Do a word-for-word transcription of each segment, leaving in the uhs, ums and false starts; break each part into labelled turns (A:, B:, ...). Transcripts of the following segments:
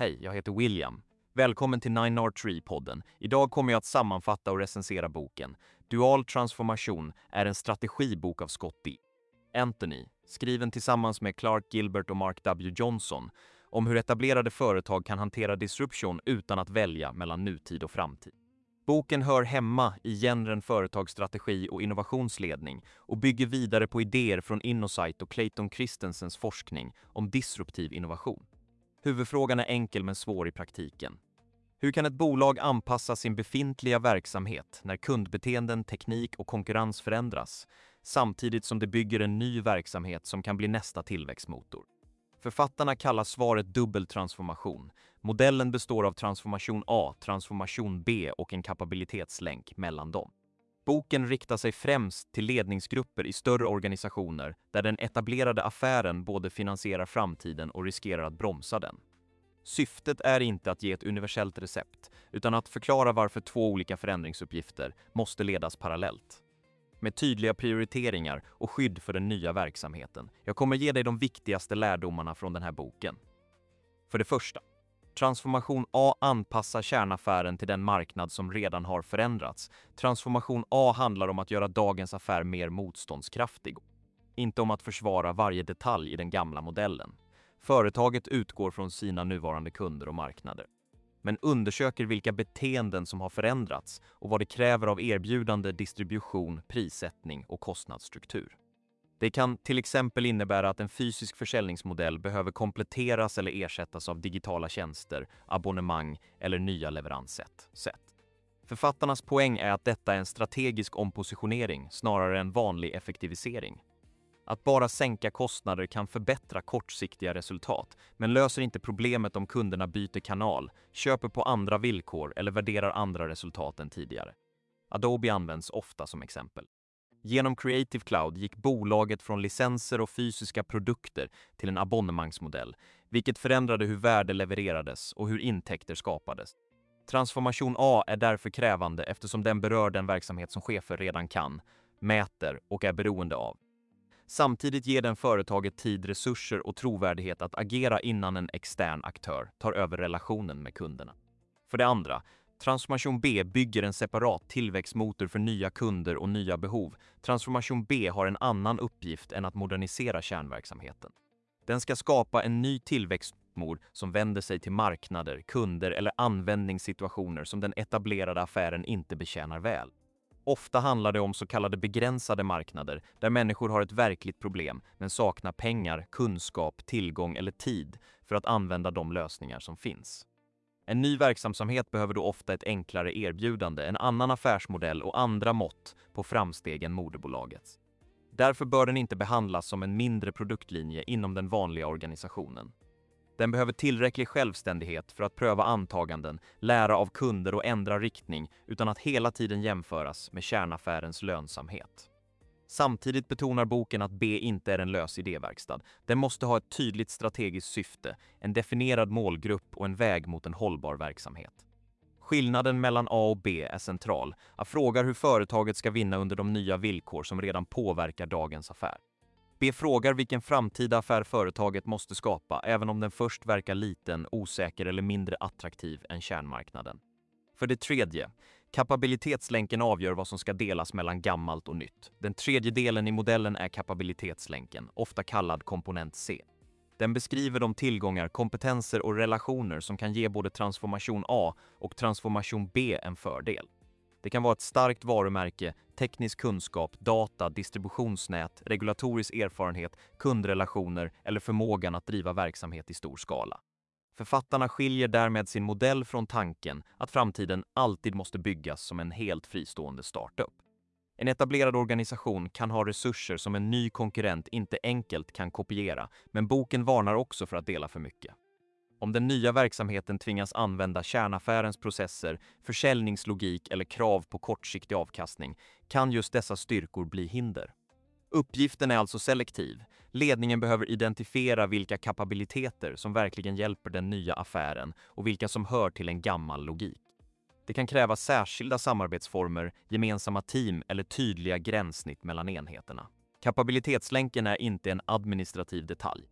A: Hej, jag heter William. Välkommen till nine R tre-podden. Idag kommer jag att sammanfatta och recensera boken. Dual transformation är en strategibok av Scott D. Anthony, skriven tillsammans med Clark Gilbert och Mark W. Johnson, om hur etablerade företag kan hantera disruption utan att välja mellan nutid och framtid. Boken hör hemma i genren företagsstrategi och innovationsledning och bygger vidare på idéer från Innosight och Clayton Christensens forskning om disruptiv innovation. Huvudfrågan är enkel men svår i praktiken. Hur kan ett bolag anpassa sin befintliga verksamhet när kundbeteenden, teknik och konkurrens förändras, samtidigt som det bygger en ny verksamhet som kan bli nästa tillväxtmotor? Författarna kallar svaret dubbeltransformation. Modellen består av transformation A, transformation B och en kapabilitetslänk mellan dem. Boken riktar sig främst till ledningsgrupper i större organisationer där den etablerade affären både finansierar framtiden och riskerar att bromsa den. Syftet är inte att ge ett universellt recept, utan att förklara varför två olika förändringsuppgifter måste ledas parallellt. Med tydliga prioriteringar och skydd för den nya verksamheten. Jag kommer ge dig de viktigaste lärdomarna från den här boken. För det första. Transformation A anpassar kärnaffären till den marknad som redan har förändrats. Transformation A handlar om att göra dagens affär mer motståndskraftig. Inte om att försvara varje detalj i den gamla modellen. Företaget utgår från sina nuvarande kunder och marknader, men undersöker vilka beteenden som har förändrats och vad det kräver av erbjudande, distribution, prissättning och kostnadsstruktur. Det kan till exempel innebära att en fysisk försäljningsmodell behöver kompletteras eller ersättas av digitala tjänster, abonnemang eller nya leveranssätt. Författarnas poäng är att detta är en strategisk ompositionering snarare än vanlig effektivisering. Att bara sänka kostnader kan förbättra kortsiktiga resultat, men löser inte problemet om kunderna byter kanal, köper på andra villkor eller värderar andra resultat än tidigare. Adobe används ofta som exempel. Genom Creative Cloud gick bolaget från licenser och fysiska produkter till en abonnemangsmodell, vilket förändrade hur värde levererades och hur intäkter skapades. Transformation A är därför krävande eftersom den berör den verksamhet som chefer redan kan, mäter och är beroende av. Samtidigt ger den företaget tid, resurser och trovärdighet att agera innan en extern aktör tar över relationen med kunderna. För det andra, Transformation B bygger en separat tillväxtmotor för nya kunder och nya behov. Transformation B har en annan uppgift än att modernisera kärnverksamheten. Den ska skapa en ny tillväxtmotor som vänder sig till marknader, kunder eller användningssituationer som den etablerade affären inte betjänar väl. Ofta handlar det om så kallade begränsade marknader där människor har ett verkligt problem men saknar pengar, kunskap, tillgång eller tid för att använda de lösningar som finns. En ny verksamhet behöver då ofta ett enklare erbjudande, en annan affärsmodell och andra mått på framsteg än moderbolagets. Därför bör den inte behandlas som en mindre produktlinje inom den vanliga organisationen. Den behöver tillräcklig självständighet för att pröva antaganden, lära av kunder och ändra riktning utan att hela tiden jämföras med kärnaffärens lönsamhet. Samtidigt betonar boken att B inte är en lös idéverkstad. Den måste ha ett tydligt strategiskt syfte, en definierad målgrupp och en väg mot en hållbar verksamhet. Skillnaden mellan A och B är central. Jag frågar hur företaget ska vinna under de nya villkor som redan påverkar dagens affär. B frågar vilken framtida affär företaget måste skapa, även om den först verkar liten, osäker eller mindre attraktiv än kärnmarknaden. För det tredje, kapabilitetslänken avgör vad som ska delas mellan gammalt och nytt. Den tredje delen i modellen är kapabilitetslänken, ofta kallad komponent C. Den beskriver de tillgångar, kompetenser och relationer som kan ge både transformation A och transformation B en fördel. Det kan vara ett starkt varumärke, teknisk kunskap, data, distributionsnät, regulatorisk erfarenhet, kundrelationer eller förmågan att driva verksamhet i stor skala. Författarna skiljer därmed sin modell från tanken att framtiden alltid måste byggas som en helt fristående startup. En etablerad organisation kan ha resurser som en ny konkurrent inte enkelt kan kopiera, men boken varnar också för att dela för mycket. Om den nya verksamheten tvingas använda kärnaffärens processer, försäljningslogik eller krav på kortsiktig avkastning kan just dessa styrkor bli hinder. Uppgiften är alltså selektiv. Ledningen behöver identifiera vilka kapabiliteter som verkligen hjälper den nya affären och vilka som hör till en gammal logik. Det kan kräva särskilda samarbetsformer, gemensamma team eller tydliga gränssnitt mellan enheterna. Kapabilitetslänken är inte en administrativ detalj.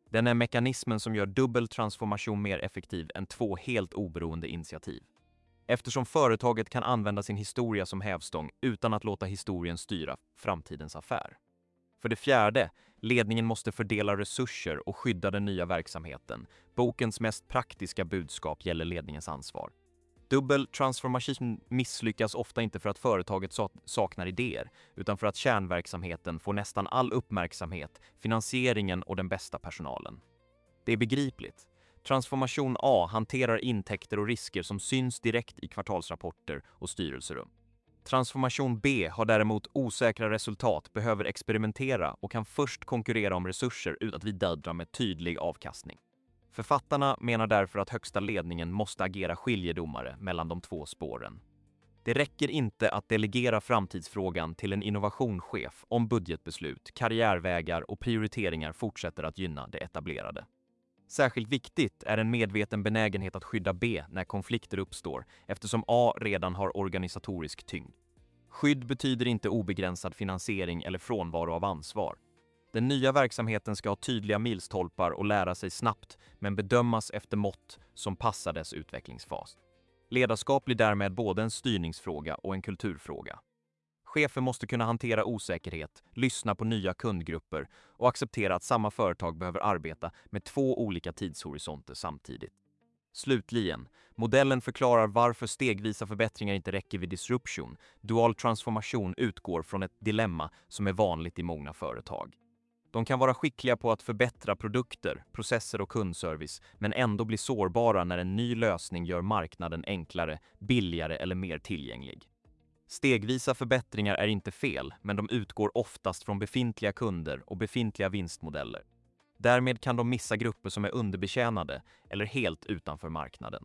A: Den är mekanismen som gör dubbel transformation mer effektiv än två helt oberoende initiativ. Eftersom företaget kan använda sin historia som hävstång utan att låta historien styra framtidens affär. För det fjärde, ledningen måste fördela resurser och skydda den nya verksamheten. Bokens mest praktiska budskap gäller ledningens ansvar. Dubbel transformation misslyckas ofta inte för att företaget saknar idéer, utan för att kärnverksamheten får nästan all uppmärksamhet, finansieringen och den bästa personalen. Det är begripligt. Transformation A hanterar intäkter och risker som syns direkt i kvartalsrapporter och styrelserum. Transformation B har däremot osäkra resultat, behöver experimentera och kan först konkurrera om resurser utan att vi dödrar med tydlig avkastning. Författarna menar därför att högsta ledningen måste agera skiljedomare mellan de två spåren. Det räcker inte att delegera framtidsfrågan till en innovationschef om budgetbeslut, karriärvägar och prioriteringar fortsätter att gynna det etablerade. Särskilt viktigt är en medveten benägenhet att skydda B när konflikter uppstår, eftersom A redan har organisatorisk tyngd. Skydd betyder inte obegränsad finansiering eller frånvaro av ansvar. Den nya verksamheten ska ha tydliga milstolpar och lära sig snabbt, men bedömas efter mått som passar dess utvecklingsfas. Ledarskap blir därmed både en styrningsfråga och en kulturfråga. Chefer måste kunna hantera osäkerhet, lyssna på nya kundgrupper och acceptera att samma företag behöver arbeta med två olika tidshorisonter samtidigt. Slutligen, modellen förklarar varför stegvisa förbättringar inte räcker vid disruption. Dual transformation utgår från ett dilemma som är vanligt i många företag. De kan vara skickliga på att förbättra produkter, processer och kundservice, men ändå bli sårbara när en ny lösning gör marknaden enklare, billigare eller mer tillgänglig. Stegvisa förbättringar är inte fel, men de utgår oftast från befintliga kunder och befintliga vinstmodeller. Därmed kan de missa grupper som är underbetjänade eller helt utanför marknaden.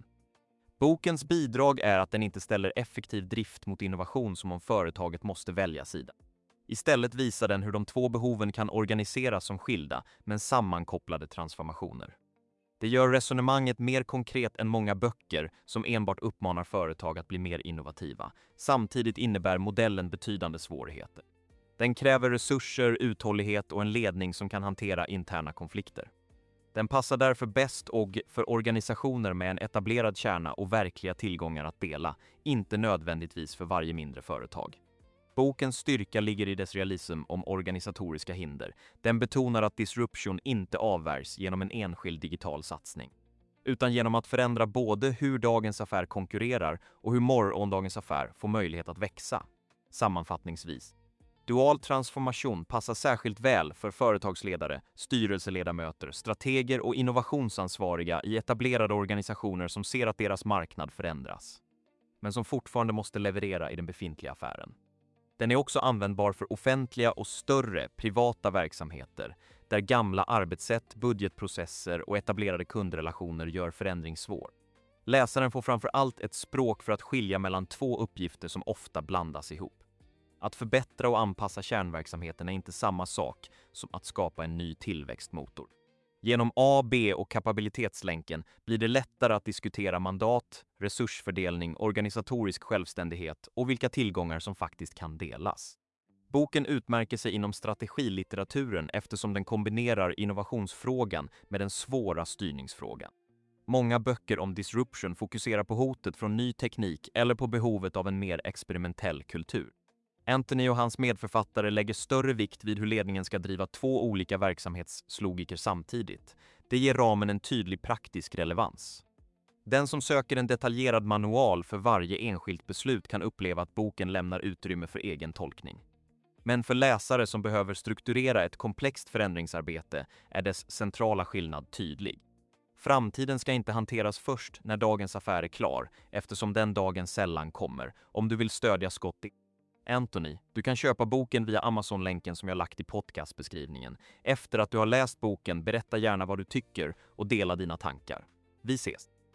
A: Bokens bidrag är att den inte ställer effektiv drift mot innovation som om företaget måste välja sida. Istället visar den hur de två behoven kan organiseras som skilda men sammankopplade transformationer. Det gör resonemanget mer konkret än många böcker som enbart uppmanar företag att bli mer innovativa. Samtidigt innebär modellen betydande svårigheter. Den kräver resurser, uthållighet och en ledning som kan hantera interna konflikter. Den passar därför bäst och för organisationer med en etablerad kärna och verkliga tillgångar att dela, inte nödvändigtvis för varje mindre företag. Bokens styrka ligger i dess realism om organisatoriska hinder. Den betonar att disruption inte avvärjs genom en enskild digital satsning, utan genom att förändra både hur dagens affär konkurrerar och hur morgondagens affär får möjlighet att växa. Sammanfattningsvis, dual transformation passar särskilt väl för företagsledare, styrelseledamöter, strateger och innovationsansvariga i etablerade organisationer som ser att deras marknad förändras, men som fortfarande måste leverera i den befintliga affären. Den är också användbar för offentliga och större privata verksamheter där gamla arbetssätt, budgetprocesser och etablerade kundrelationer gör förändring svår. Läsaren får framför allt ett språk för att skilja mellan två uppgifter som ofta blandas ihop. Att förbättra och anpassa kärnverksamheten är inte samma sak som att skapa en ny tillväxtmotor. Genom A, B och kapabilitetslänken blir det lättare att diskutera mandat, resursfördelning, organisatorisk självständighet och vilka tillgångar som faktiskt kan delas. Boken utmärker sig inom strategilitteraturen eftersom den kombinerar innovationsfrågan med den svåra styrningsfrågan. Många böcker om disruption fokuserar på hotet från ny teknik eller på behovet av en mer experimentell kultur. Anthony och hans medförfattare lägger större vikt vid hur ledningen ska driva två olika verksamhetslogiker samtidigt. Det ger ramen en tydlig praktisk relevans. Den som söker en detaljerad manual för varje enskilt beslut kan uppleva att boken lämnar utrymme för egen tolkning. Men för läsare som behöver strukturera ett komplext förändringsarbete är dess centrala skillnad tydlig. Framtiden ska inte hanteras först när dagens affär är klar, eftersom den dagen sällan kommer. Om du vill stödja Scott Anthony, du kan köpa boken via Amazon-länken som jag lagt i podcastbeskrivningen. Efter att du har läst boken, berätta gärna vad du tycker och dela dina tankar. Vi ses!